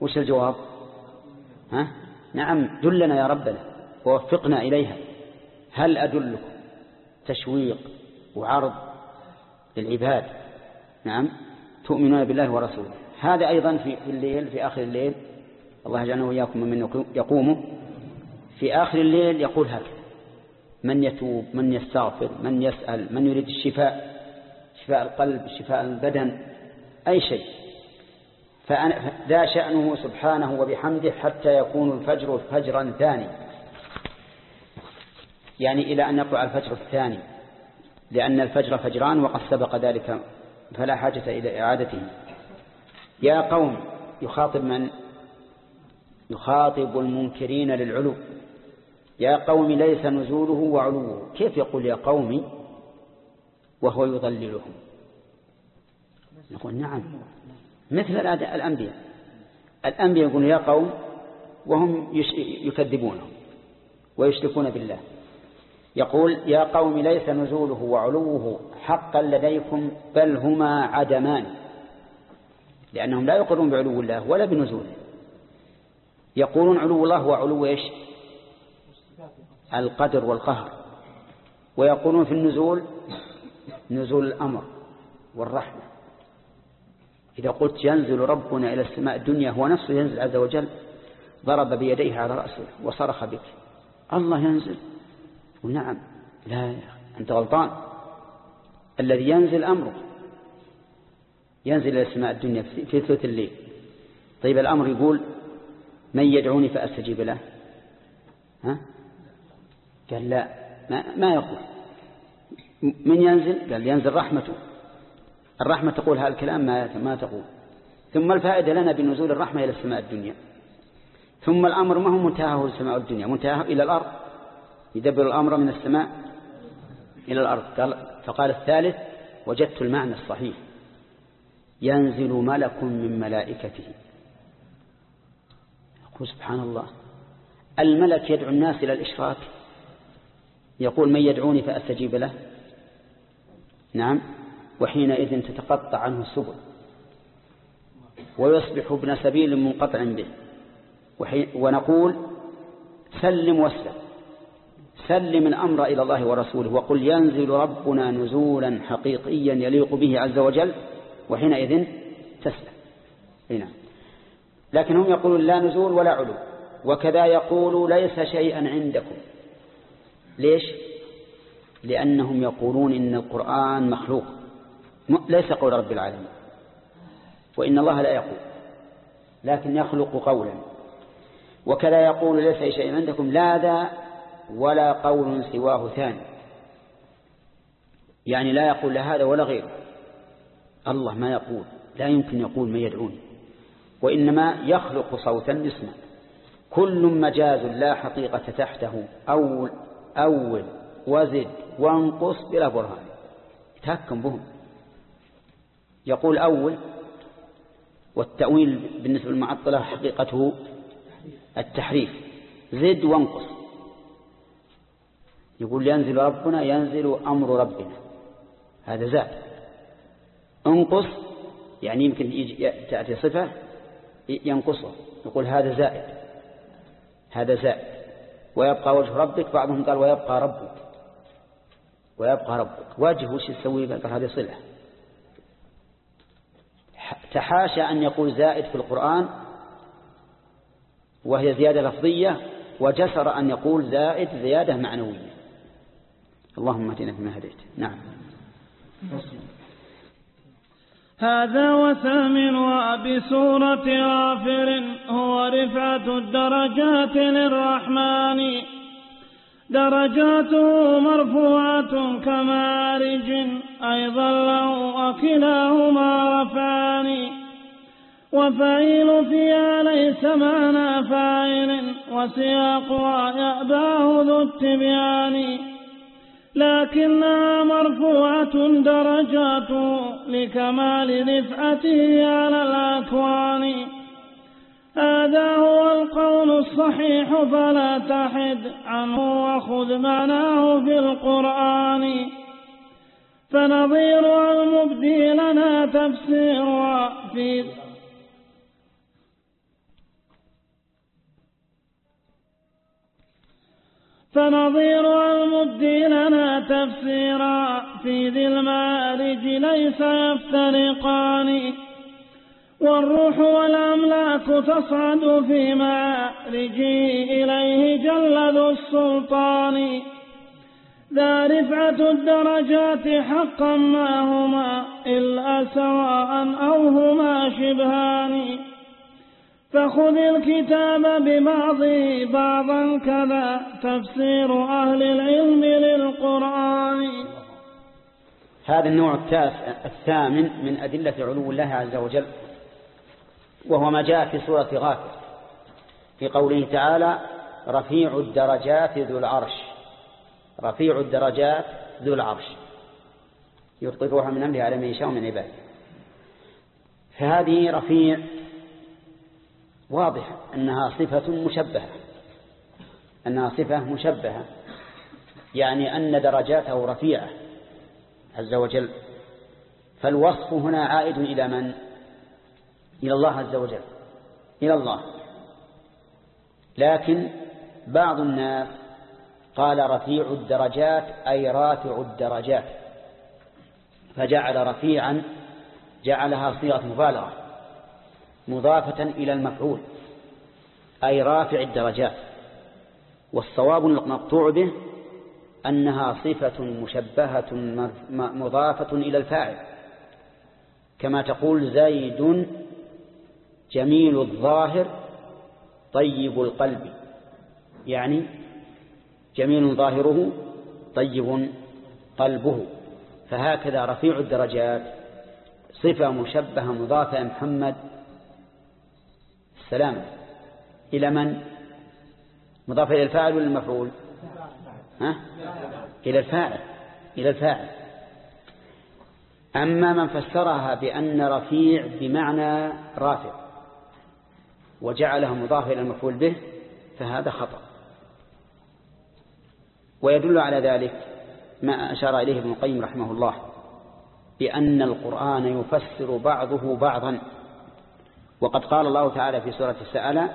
وش الجواب؟ نعم، دلنا يا ربنا ووفقنا إليها. هل أدلكم تشويق وعرض للعباد؟ نعم، تؤمنون بالله ورسوله. هذا أيضا في الليل، في آخر الليل، الله يجعلنا وإياكم من يقومه في آخر الليل يقول هكذا: من يتوب، من يستغفر، من يسأل، من يريد الشفاء، شفاء القلب، شفاء البدن، أي شيء، فذا شأنه سبحانه وبحمده حتى يكون الفجر فجرا ثاني، يعني إلى أن يطلع الفجر الثاني، لأن الفجر فجران وقد سبق ذلك فلا حاجة إلى إعادته. يا قوم، يخاطب من؟ يخاطب المنكرين للعلو. يا قوم ليس نزوله وعلوه. كيف يقول يا قوم وهو يضللهم؟ نقول نعم، مثل الأنبياء. الأنبياء يقولون يا قوم وهم يكذبونهم ويشركون بالله. يقول يا قوم ليس نزوله وعلوه حقا لديكم بل هما عدمان، لأنهم لا يقرون بعلو الله ولا بنزوله. يقولون علو الله وعلو إيش؟ القدر والقهر. ويقولون في النزول نزول الأمر والرحمة. إذا قلت ينزل ربنا إلى السماء الدنيا، هو نفسه ينزل عز وجل، ضرب بيديه على رأسه وصرخ بك: الله ينزل. ونعم، لا أنت غلطان، الذي ينزل أمره، ينزل إلى السماء الدنيا في ثلث الليل. طيب الأمر يقول من يدعوني فأستجيب له؟ قال لا، ما يقول. من ينزل؟ قال ينزل رحمته. الرحمة تقول هذا الكلام ما تقول. ثم الفائدة لنا بنزول الرحمة إلى السماء الدنيا. ثم الأمر ما هو منتهاه السماء الدنيا، منتهاه إلى الأرض، يدبر الأمر من السماء إلى الأرض. فقال الثالث: وجدت المعنى الصحيح، ينزل ملك من ملائكته. يقول سبحان الله، الملك يدعو الناس إلى الإشراك، يقول من يدعوني فأستجيب له. نعم، وحينئذ تتقطع عنه السبل ويصبح ابن سبيل منقطع به. ونقول سلم واسلم، سلم الأمر إلى الله ورسوله، وقل ينزل ربنا نزولا حقيقيا يليق به عز وجل، وحينئذ تسلم. هنا لكن هم يقولون لا نزول ولا علو. وكذا يقول ليس شيئا عندكم. ليش؟ لأنهم يقولون إن القرآن مخلوق، ليس قول رب العالمين، وإن الله لا يقول لكن يخلق قولا. وكذا يقول ليس شيء عندكم لا ذا ولا قول سواه ثاني، يعني لا يقول لا هذا ولا غيره. الله ما يقول، لا يمكن يقول من يدعوني، وإنما يخلق صوتا يسمع. كل مجاز لا حقيقة تحته، أول وزد وانقص بلا برهان، يتهكم بهم. يقول أول، والتأويل بالنسبة للمعطلة حقيقته التحريف، زد وانقص. يقول ينزل ربنا، ينزل أمر ربنا، هذا زاد. انقص يعني يمكن تأتي صفة ينقصه، يقول هذا زائد، هذا زائد. ويبقى وجه ربك، بعضهم قال ويبقى ربك، ويبقى ربك وجه وش يسوي؟ قال هذه صلة. تحاشى أن يقول زائد في القرآن وهي زيادة لفظية، وجسر أن يقول زائد زيادة معنوية. اللهم اهدنا فيما هديت. نعم. هذا وثامن وبسورة غافر هو رفعة الدرجات للرحمن، درجاته مرفوعة كمعارج أيضا له وكلاهما رفعان، وفعيل فيها ليس معنى فاعل وسياقها يأباه ذو التبيان، لكنها مرفوعة درجاته لكمال رفعته على الأكوان. هذا هو القول الصحيح فلا تحد عنه وخذ معناه في القرآن، فنظير المبدي لنا تفسيرها في فنظير المبدي لنا تفسيرا في ذي المعارج ليس يفترقان. والروح والأملاك تصعد في معارجه إليه جل ذو السلطان. ذا رفعة الدرجات حقا ما هما إلا سواء أو هما شبهان. فخذ الكتاب ببعضه بعضا كذا تفسير أهل العلم للقرآن. هذا النوع الثامن من أدلة علو الله عز وجل، وهو ما جاء في سورة غافر في قوله تعالى رفيع الدرجات ذو العرش. رفيع الدرجات ذو العرش يلقي الروح من أمره على من يشاء من عباده. فهذه رفيع واضح أنها صفة مشبهة، أنها صفة مشبهة، يعني أن درجاته رفيعة عز وجل. فالوصف هنا عائد إلى من؟ إلى الله عز وجل، إلى الله. لكن بعض الناس قال رفيع الدرجات أي رافع الدرجات، فجعل رفيعا جعلها صيغة مبالغة مضافة إلى المفعول أي رافع الدرجات. والصواب المقطوع به أنها صفة مشبهة مضافة إلى الفاعل، كما تقول زيد جميل الظاهر طيب القلب، يعني جميل ظاهره طيب قلبه. فهكذا رفيع الدرجات صفة مشبهة مضافة محمد السلام إلى من؟ مضافة إلى الفاعل ولا المفعول؟ إلى الفاعل، إلى الفاعل. أما من فسرها بأن رفيع بمعنى رافع وجعلها مضافة إلى المفعول به فهذا خطأ. ويدل على ذلك ما أشار إليه ابن القيم رحمه الله بأن القرآن يفسر بعضه بعضا. وقد قال الله تعالى في سورة السألة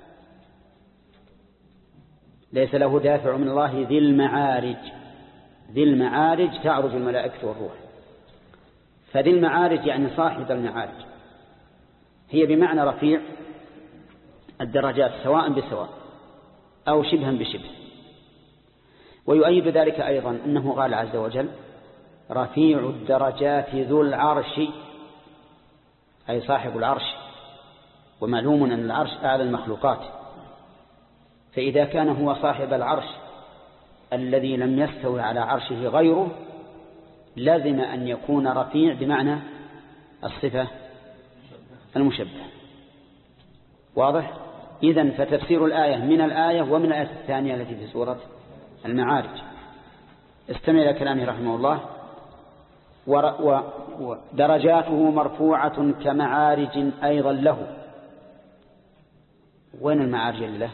ليس له دافع من الله ذي المعارج. ذي المعارج تعرج الملائكة والروح. فذي المعارج يعني صاحب المعارج، هي بمعنى رفيع الدرجات سواء بسواء أو شبها بشبه. ويؤيد ذلك أيضا أنه قال عز وجل رفيع الدرجات ذو العرش أي صاحب العرش، ومعلوم أن العرش أعلى المخلوقات. فإذا كان هو صاحب العرش الذي لم يستوي على عرشه غيره لازم أن يكون رفيع بمعنى الصفة المشبه. واضح؟ إذن فتفسير الآية من الآية ومن الآية الثانية التي في سورة المعارج. استمع إلى كلامه رحمه الله ودرجاته مرفوعة كمعارج أيضا له. وين المعارج له؟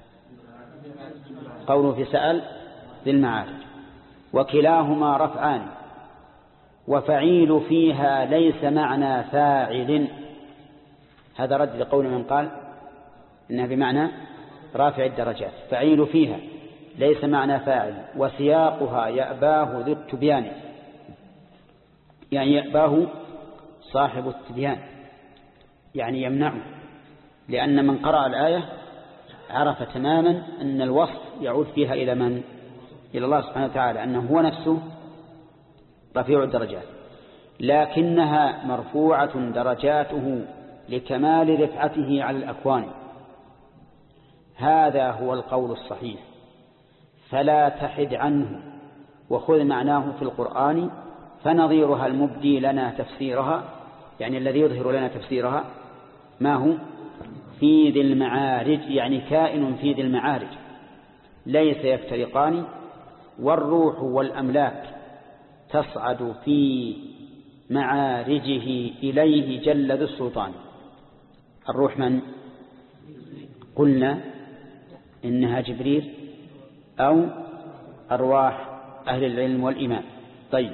قوله في سأل ذي المعارج. وكلاهما رفعان وفعيل فيها ليس معنى فاعل. هذا رد لقول من قال إنها بمعنى رافع الدرجات. فعيل فيها ليس معنى فاعل. وسياقها يأباه ذو التبيان، يعني يأباه صاحب التبيان، يعني يمنعه. لأن من قرأ الآية عرف تماما أن الوصف يعود فيها إلى من؟ إلى الله سبحانه وتعالى، أنه هو نفسه رفيع الدرجات. لكنها مرفوعة درجاته لكمال رفعته على الأكوان. هذا هو القول الصحيح، فلا تحد عنه وخذ معناه في القرآن. فنظيرها المبدي لنا تفسيرها، يعني الذي يظهر لنا تفسيرها ما هو في ذي المعارج، يعني كائن في ذي المعارج ليس يفترقان. والروح والأملاك تصعد في معارجه إليه جل ذو السلطان. الروح من؟ قلنا إنها جبريل أو أرواح أهل العلم والإيمان. طيب،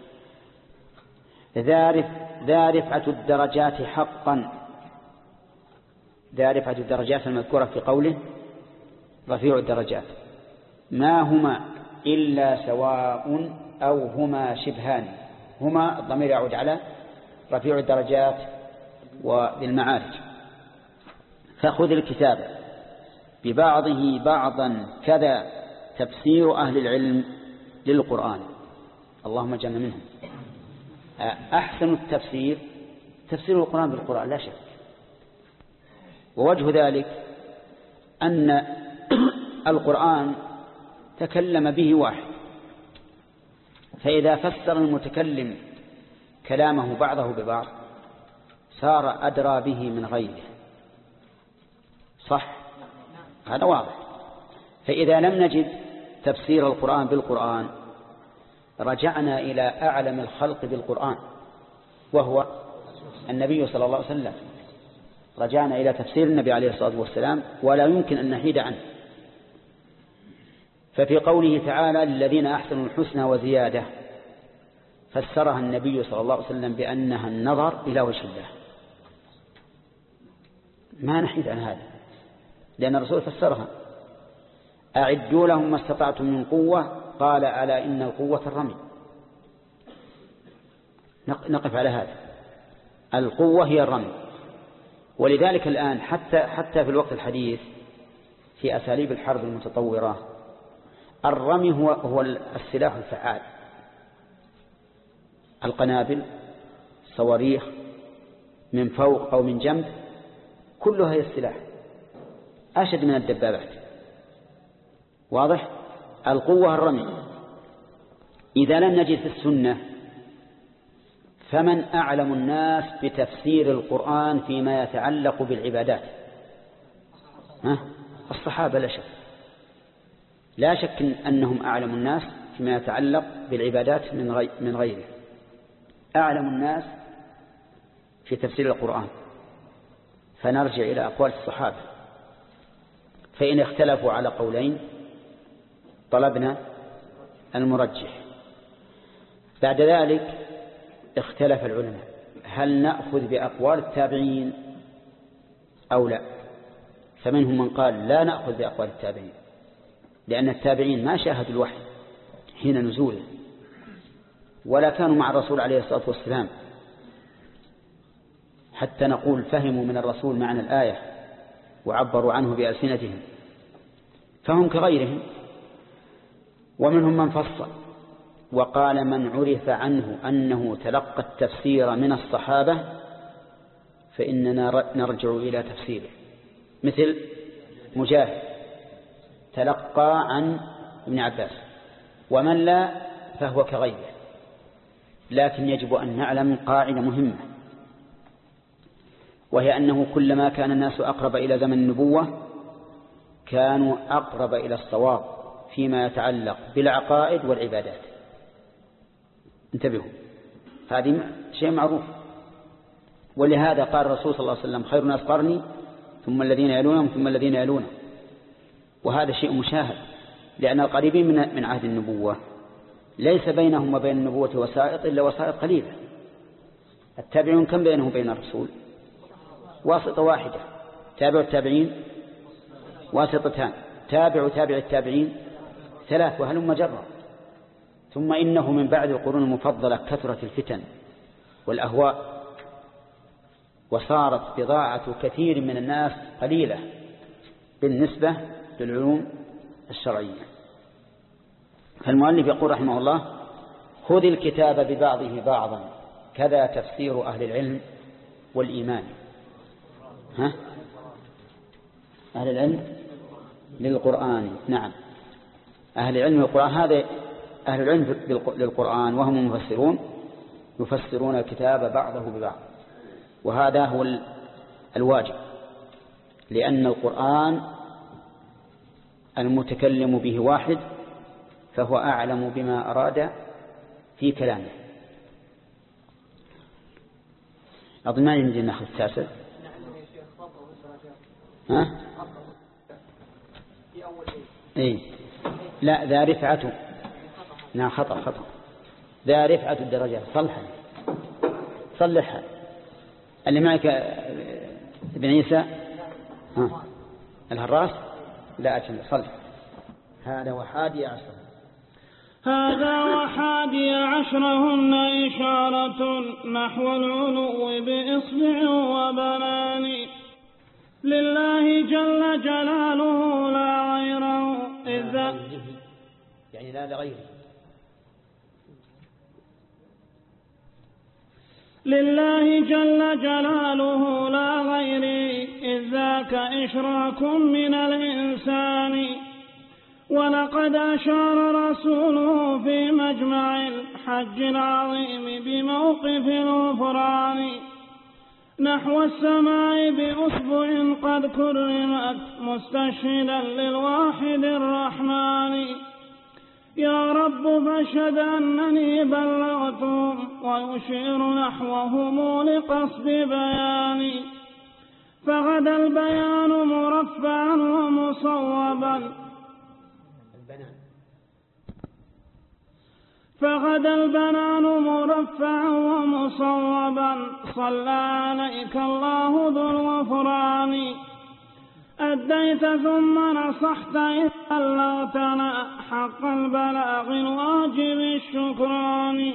ذا رفعة الدرجات حقا. ذا رفعة الدرجات المذكورة في قوله رفيع الدرجات، ما هما إلا سواء أو هما شبهان. هما الضمير يعود على رفيع الدرجات وبالمعارج. فخذ الكتاب ببعضه بعضا كذا تفسير أهل العلم للقرآن. اللهم اجعلنا منهم. أحسن التفسير تفسير القرآن بالقرآن لا شك. ووجه ذلك أن القرآن تكلم به واحد، فإذا فسر المتكلم كلامه بعضه ببعض صار أدرى به من غيره. صح؟ هذا واضح. فإذا لم نجد تفسير القرآن بالقرآن رجعنا إلى أعلم الخلق بالقرآن وهو النبي صلى الله عليه وسلم. رجعنا إلى تفسير النبي عليه الصلاة والسلام ولا يمكن أن نحيد عنه. ففي قوله تعالى للذين أحسنوا الحسنى وزيادة فسرها النبي صلى الله عليه وسلم بأنها النظر إلى وجه الله. ما نحيد عن هذا لأن الرسول فسرها. أعدوا لهم ما استطعتم من قوة قال ألا إن القوة الرمي. نقف على هذا. القوة هي الرمي. ولذلك الآن حتى في الوقت الحديث في أساليب الحرب المتطورة الرمي هو السلاح الفعال. القنابل، صواريخ من فوق أو من جنب كلها هي السلاح أشد من الدبابات. واضح؟ القوة الرمي. إذا لم نجد في السنة فمن أعلم الناس بتفسير القرآن فيما يتعلق بالعبادات؟ الصحابة لا شك. لا شك أنهم أعلم الناس فيما يتعلق بالعبادات من غيره. أعلم الناس في تفسير القرآن. فنرجع إلى أقوال الصحابة، فإن اختلفوا على قولين طلبنا المرجح. بعد ذلك اختلف العلماء هل نأخذ بأقوال التابعين أو لا. فمنهم من قال لا نأخذ بأقوال التابعين لأن التابعين ما شاهدوا الوحي حين نزوله ولا كانوا مع الرسول عليه الصلاة والسلام حتى نقول فهموا من الرسول معنى الآية وعبروا عنه بألسنتهم، فهم كغيرهم. ومنهم من فصل وقال من عرف عنه أنه تلقى التفسير من الصحابة فإننا نرجع إلى تفسيره، مثل مجاهد تلقى عن ابن عباس، ومن لا فهو كغيره. لكن يجب أن نعلم قاعدة مهمة، وهي أنه كلما كان الناس أقرب إلى زمن النبوة كانوا أقرب إلى الصواب فيما يتعلق بالعقائد والعبادات. انتبهوا، هذه شيء معروف. ولهذا قال الرسول صلى الله عليه وسلم خير الناس قرني ثم الذين يلونهم ثم الذين يلونهم. وهذا شيء مشاهد، لأن القريبين من عهد النبوة ليس بينهم وبين النبوة وسائط إلا وسائط قليلة. التابعون كم بينهم وبين الرسول؟ واسطة واحدة. تابع التابعين واسطتان. تابع التابعين 3 وهلم جرا. ثم إنه من بعد القرون المفضلة كثرت الفتن والأهواء وصارت بضاعة كثير من الناس قليلة بالنسبة للعلوم الشرعية. فالمؤلف يقول رحمه الله خذ الكتاب ببعضه بعضا كذا تفسير أهل العلم والإيمان. أهل العلم للقرآن. نعم، أهل العلم للقرآن. هذا أهل العلم للقرآن وهم المفسرون يفسرون الكتاب بعضه ببعض، وهذا هو الواجب، لأن القرآن المتكلم به واحد فهو أعلم بما أراد في كلامه. أظن ما يمكن نأخذ التاسع. إيه لا، ذا رفعته. نعم خطأ. ذا رفعة الدرجات. صلحها. اللي معك ابن عيسى الهراس لا أجل صلح. هذا وحادي عشر. هذا وحادي عشرهن إشارة نحو العلو بإصبع وبنان لله جل جلاله لا غيره يعني لا لغيره. لله جل جلاله لا غيره إذ ذاك إشراك من الإنسان. ولقد أشار رسوله في مجمع الحج العظيم بموقف الغفران نحو السماء بأصبع قد كرمت مستشهدا للواحد الرحمن. يا رب فاشهد أنني بلغتهم ويشير نحوهم لقصد بياني. فغدا البيان مرفعا ومصوبا فغدا البنان مرفعا ومصوبا صلى عليك الله ذو الغفران. أديت ثم نصحت إذ بلغتنا حق البلاغ الواجب الشكران.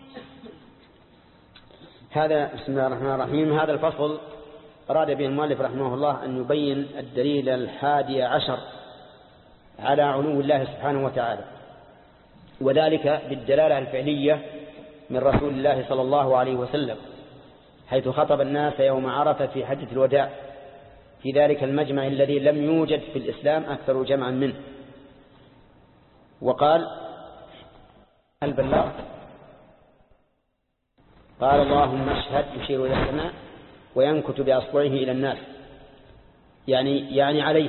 هذا بسم الله الرحمن الرحيم. هذا الفصل أراد به المؤلف رحمه الله أن يبين الدليل 11 على علو الله سبحانه وتعالى، وذلك بالدلالة الفعلية من رسول الله صلى الله عليه وسلم، حيث خطب الناس يوم عرفة في حجة الوداع في ذلك المجمع الذي لم يوجد في الإسلام أكثر جمعا منه، وقال: هل بلغت؟ قال: اللهم اشهد، يشير إلى السماء وينكت بأصبعه إلى الناس، يعني عليه.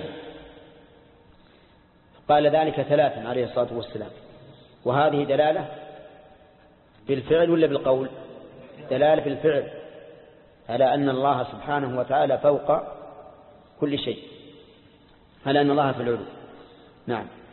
قال ذلك 3 عليه الصلاة والسلام. وهذه دلالة بالفعل ولا بالقول؟ دلالة بالفعل على أن الله سبحانه وتعالى فوق كل شيء، على أن الله في العلو. نعم.